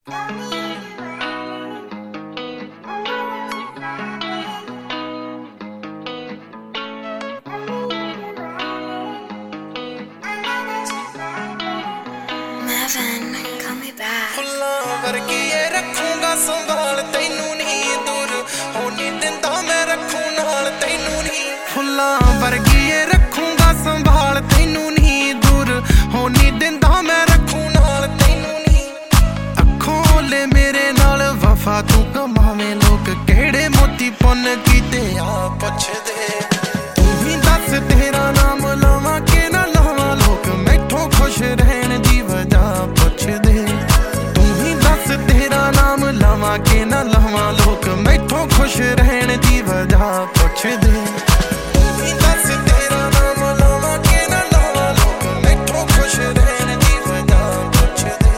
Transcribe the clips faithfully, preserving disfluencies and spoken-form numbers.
फुल्लां वर्गिए रखूंगा संभाल तैनू नहीं दूर होने दिंदा मैं रखूं नाल तैनू नहीं फुल्लां वर्गिए रखूंगा संभाल तैनू नहीं दूर होने दिंदा मैं रखूं नाल तैनू नहीं अखों ले मेरे नाल वफा तू कमावे लोग केड़े मोती पुन कीते आ पुछदे तू ही दस तेरा नाम लवां के ना लवां लोग मैथों खुश रहन दी वजह पुछदे तेरा नाम लवां के ना लवां लोग मैथों खुश रहन दी वजह पुछदे दस तेरा नाम लवां के ना लवां लोग मैथों खुश रहन दी वजह पुछदे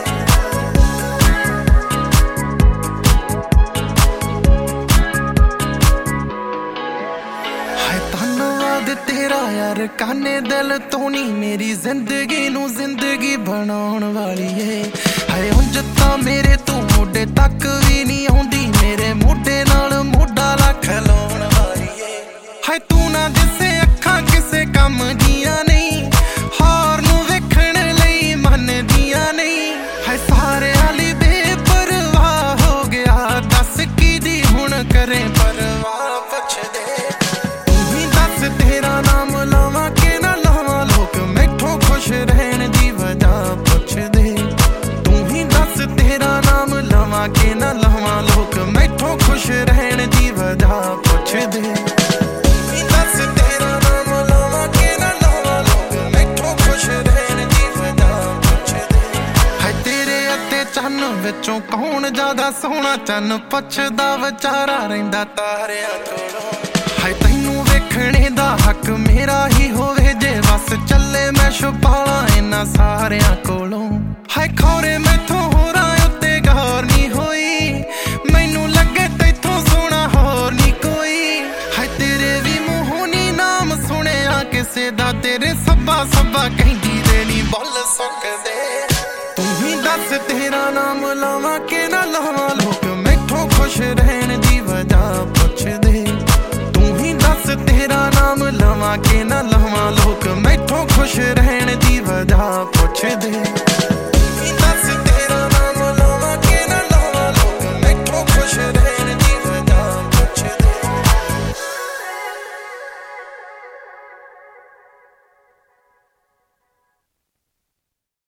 हाय धन्नवाद तेरा यार काने दिल तो नहीं मेरी जिंदगी नू जिंदगी बनाउण वाली है हाय उंज तां मेरे तू मोढे तक भी नहीं आउंदी मेरे मोढे नाल मोढा ला खलोण वाली है हाय तू ना दिसे अखां किसे कम दियां नहीं हार नू वेखण लई मन दियां नहीं हाय सारे आली बेपरवाह हो गया दस की दी हुण करे परवाह पुछदे तू ही दस तेरा नाम लवां के ना लवां लोग मैथों खुश रहन दी वजह पुछदे तेरा नाम लवां के ना लवां लोग मैथों खुश रहन दी वजह पुछदे दस तेरा नाम लवां के ना लवां लोग मैथों खुश रहन दी वजह पुछदे हाय तेरे अते चन्न विचों कौन ज्यादा सोहना चन्न पुछदा विचारा रहिंदा तारियां कोलों हाय तैनू वेखणे दा हक मेरा ही होवे जे बस चले मैं छुपाला इन्हां सारियां कोलों हाय खौरे मैथों होरां उत्ते गौर नहीं होई मैनू लगे तैथों सोहना होर नहीं कोई हाय तेरे भी मूहों नी नाम सुनिया किसे दा तेरे सब्बा सब्बा कहंदी दे नी बोल सकदे तू ही दस तेरा नाम लवां के ना लवां लोग मैथों खुश रहन दी वजह पुछदे तू ही दस तेरा नाम लवां के ना लवां लोग मैथों खुश रहन दी वजह पुछदे।